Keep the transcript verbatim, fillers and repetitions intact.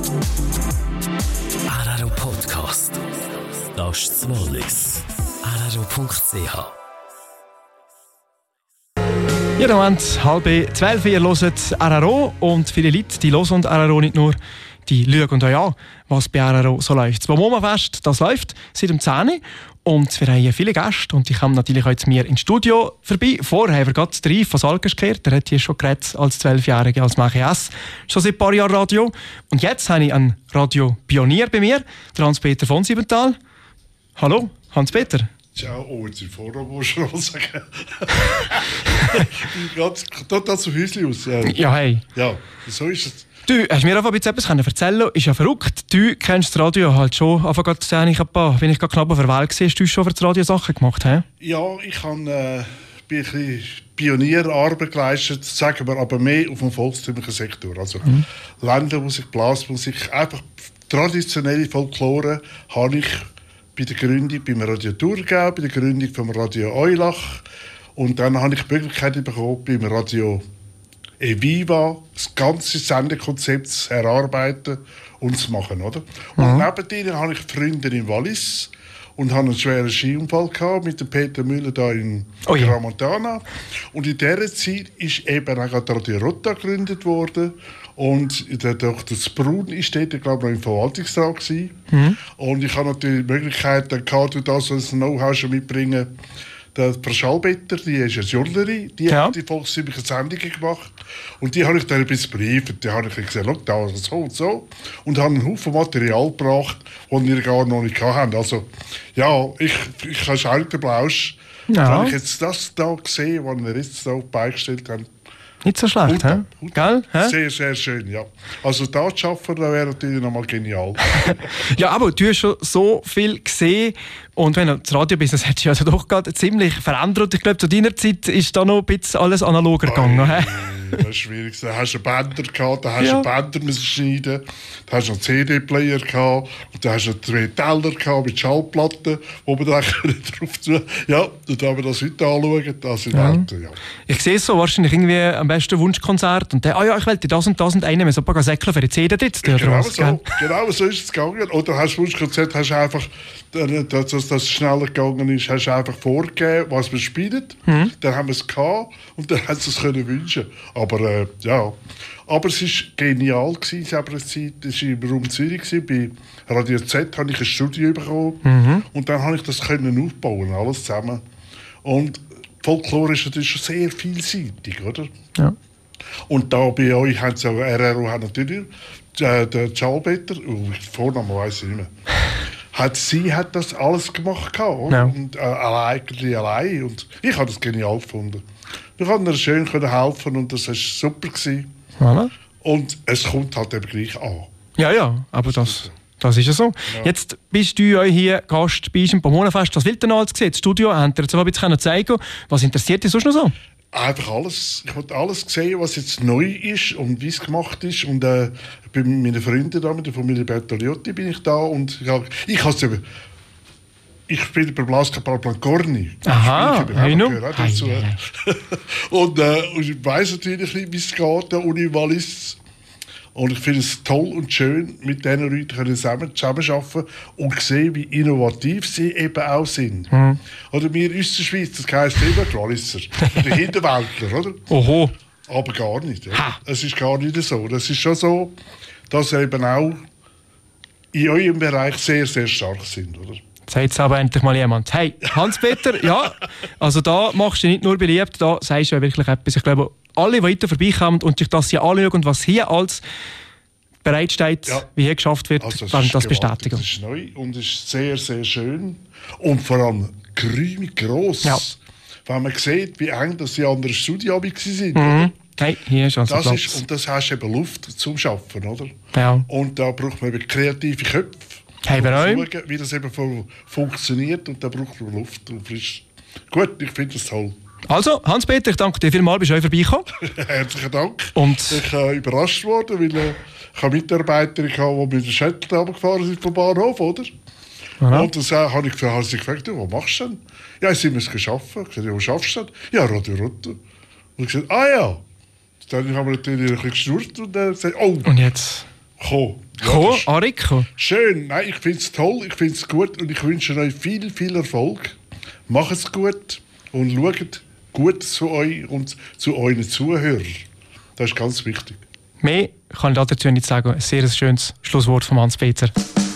R R O Podcast. Das ist das Wallis. R R O Punkt C H. Jeden Moment, halb zwölf, ihr hört R R O und viele Leute, die hören R R O nicht nur, die schauen euch an, was bei R R O so läuft. Das Bomoma-Fest, das läuft seit dem zehn Uhr und wir haben hier viele Gäste und die kommen natürlich auch zu mir ins Studio vorbei. Vorher haben wir gerade den Rief von Salkers gehört, der hat hier schon geredet als Zwölfjähriger, als Mache S, schon seit ein paar Jahren Radio. Und jetzt habe ich einen Radio-Pionier bei mir, der Hans-Peter von Siebenthal. Hallo, Hans-Peter. Ciao, oh, jetzt im Vorraum muss ich noch sagen. Ich bin ganz total zu Häuschen aus. Ja, hey. Ja, so ist es. Du, hast mir einfach etwas erzählen können? Ist ja verrückt. Du kennst das Radio halt schon. Einfach gerade sehen, ich ein paar, wenn ich gerade knapp auf der Welt war, hast du schon für das Radio Sachen gemacht, he? Ja, ich habe äh, ein bisschen Pionierarbeit geleistet, sagen wir aber mehr auf dem volkstümlichen Sektor. Also mhm. Ländermusik, Blasmusik, einfach traditionelle Folklore habe ich bei der Gründung beim Radio Thurgau, bei der Gründung vom Radio Eulach. Und dann habe ich die Möglichkeit bekommen, beim Radio Eviva das ganze Sendekonzept zu erarbeiten und zu machen. Oder? Und mhm. neben denen habe ich Freunde im Wallis und hatte einen schweren Skiunfall gehabt mit dem Peter Müller da in oh ja. Tramontana. Und in dieser Zeit ist eben auch Radio Rotta gegründet worden. Und der Doktor Sprun war dort, glaube ich, noch im Verwaltungsrat. Mhm. Und ich habe natürlich die Möglichkeit, dann gehabt, du das als Know-how schon mitbringen. Der Frau Schallbetter, die ist eine Journalerin, die ja. hat die volkstümlichen Sendungen gemacht. Und die habe ich dann ein bisschen brieft. Die habe ich gesagt, schau, da so und so. Und habe einen Haufen Material gebracht, das wir gar noch nicht hatten. Also, ja, ich, ich habe schon den Blausch. Ja. Wenn ich jetzt das hier sehe, was wir jetzt hier beigestellt haben, nicht so schlecht, hä? Gell? Sehr, sehr schön, ja. Also da zu arbeiten, das wäre natürlich nochmal genial. Ja, aber du hast schon so viel gesehen und wenn das Radiobusiness hat sich also doch gerade ziemlich verändert. Ich glaube, zu deiner Zeit ist da noch ein bisschen alles analoger gegangen. Hey, das ist schwierig. Da hast du einen Bänder gehabt, da hast du ja. einen Bänder müssen schneiden, da hast du einen C D-Player gehabt, und da hast du einen Teller gehabt mit Schallplatten, wo man dann drauf tun. Ja, und wenn wir das heute anschauen, das sind ja. Werte, ja. Ich sehe es so wahrscheinlich irgendwie am besten Wunschkonzert und dann, ah ja, ich wollte das und das und einen, so ein paar Säckchen für die C D dort. Genau so, genau so ist es gegangen. Oder hast du Wunschkonzert, hast du einfach, dass das schneller gegangen ist, hast du einfach vorgegeben, was wir spielen. Mhm. Dann haben wir es gehabt und dann hast du es können wünschen. Aber äh, ja, aber es war genial gewesen, selber eine Zeit. Das war im Raum Zürich gewesen. Bei Radio Z habe ich ein Studio bekommen mhm. und dann habe ich das können aufbauen, alles zusammen. Und Folklore ist natürlich schon sehr vielseitig, oder? Ja. Und da bei euch haben sie auch R R O hat natürlich äh, der Schallbetter, oh, Vornamen weiss ich nicht mehr. Hat, sie hat das alles gemacht gehabt, ja. und äh, eigentlich allein. Und ich habe das genial gefunden. Ich konnte ihr schön helfen und das war super gewesen. Voilà. Und es kommt halt eben gleich an. Ja, ja, aber das, das ist ja so. Ja. Jetzt bist du ja hier Gast bei uns im Bomona-Fest. Was wollt ihr noch alles gesehen? Das Studio habt ihr jetzt ein bisschen zeigen. Was interessiert dich sonst noch so? Einfach alles. Ich wollte alles sehen, was jetzt neu ist und wie es gemacht ist. Und äh, bei meinen Freunden da, mit der Familie Bertoliotti, bin ich da. Und ich habe es eben. Ich spiele bei Blaskapal Plancorni. Aha, ich habe gehört dazu. Und, äh, und ich weiss natürlich nicht, wie es geht, der Uni Wallis. Und ich finde es toll und schön, mit diesen Leuten zusammen zusammenarbeiten und sehen, wie innovativ sie eben auch sind. Mhm. Oder wir Österschweiz, das heisst immer die Walliser, die Hinterwäldler, oder? Oho. Aber gar nicht. Ja. Es ist gar nicht so. Das ist schon so, dass sie eben auch in eurem Bereich sehr, sehr stark sind, oder? Sagt jetzt aber endlich mal jemand. Hey, Hans-Peter, ja, also da machst du nicht nur beliebt, da sagst du ja wirklich etwas. Ich glaube, alle, die weiter vorbeikommen und sich das hier anschauen und was hier als bereitsteht, ja. wie hier geschafft wird, also werden das bestätigen. Das ist neu und ist sehr, sehr schön. Und vor allem geräumig gross. Ja. Wenn man sieht, wie eng das die anderen Studien waren. Mhm. Hey, hier ist also das Platz. Ist, und das hast du eben Luft zum Arbeiten, oder? Ja. Und da braucht man eben kreative Köpfe. Hey, schauen, wie das eben funktioniert und da braucht man Luft und frisch. Gut, ich finde das toll. Also, Hans-Peter, ich danke dir vielmals, bist du vorbeigekommen. Herzlichen Dank. Und ich bin äh, überrascht worden, weil äh, ich habe Mitarbeiter hatte, die mit dem Shuttle runtergefahren sind vom Bahnhof, oder? Aha. Und dann äh, habe ich gefragt, gefragt, was machst du denn? Ja, sie müssen arbeiten. Ich habe gesagt, ja, wo schaffst du denn? Ja, Radio Rotta. Und ich gesagt, ah ja. Dann haben wir natürlich ein bisschen geschnurrt und dann äh, gesagt, oh. Und jetzt? Komm, Komm, Arik, komm. Schön, nein, ich finde es toll, ich finde es gut und ich wünsche euch viel, viel Erfolg. Macht es gut und schaut gut zu euch und zu euren Zuhörern. Das ist ganz wichtig. Mehr kann ich dazu nicht sagen. Ein sehr schönes Schlusswort von Hans-Peter.